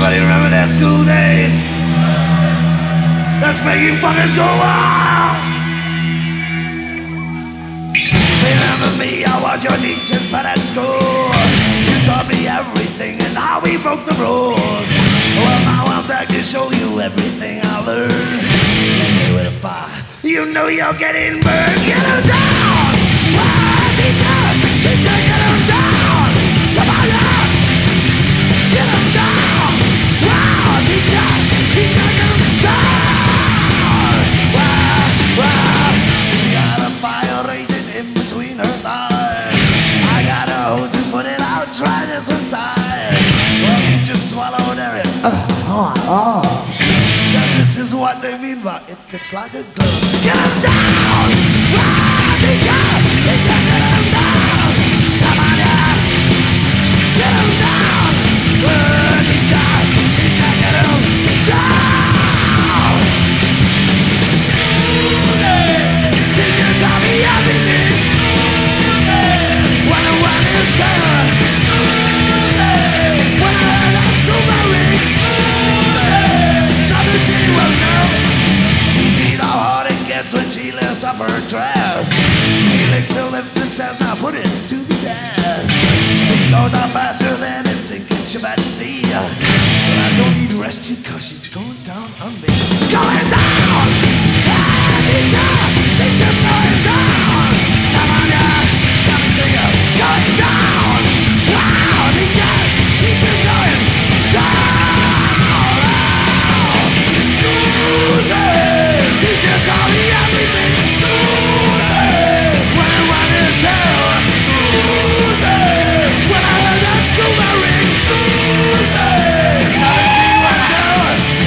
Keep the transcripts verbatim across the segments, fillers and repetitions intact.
Anybody remember their school days? Let's make you fuckers go wild. Remember me, I was your teacher's pet at school. You taught me everything and how we broke the rules. Well, now I'm back to show you everything I learned. Play with a fire, you know you're getting burned. Get them down! Ah, teacher! Teacher, get them down! Come on down! Get them down! Wow, teacher! Teacher, get them down! Wow, wow! She got a fire raging in between her thighs. I got a hose to put it out, try this one side. Well, teacher swallowed everything. Oh, oh. Yeah, this is what they mean by it fits like a glove. Get them down! Ah, teacher! Teacher, get them down! Come on down! Get them down! Ah, teacher! Teacher, get them down! Teacher taught me everything. When the one is done. When I heard that school bell ring. Nothing she will know. She sees how hard it gets when she lifts up her dress. She licks her lips and says, now put it to the test. She goes down faster than it's sinking ship at sea. But I don't need rescue cause she's going down on me. Going down! Ah, teacher! Teacher's going down! Come on down! Come and sing it! Going down! Wow! Teacher! Teacher's going down! Teacher taught me everything. When I run this town. When I heard that school bell ring. Now see what I'm doing.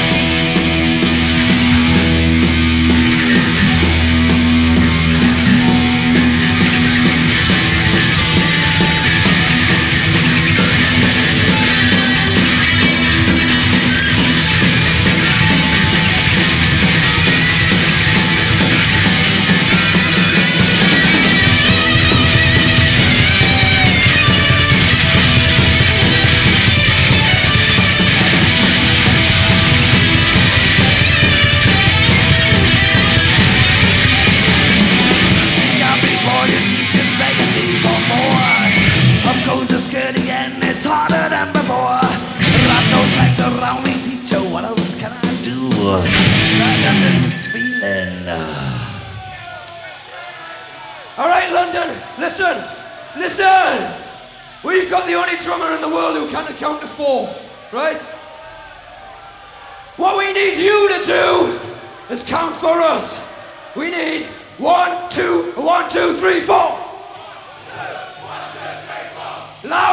Goes a skirting and it's harder than before. Wrap those legs around me, teacher, what else can I do? I got this feeling. Alright, London, listen, listen! We've got the only drummer in the world who can count to four, right? What we need you to do is count for us. We need one, two, one, two, three, four. Loud!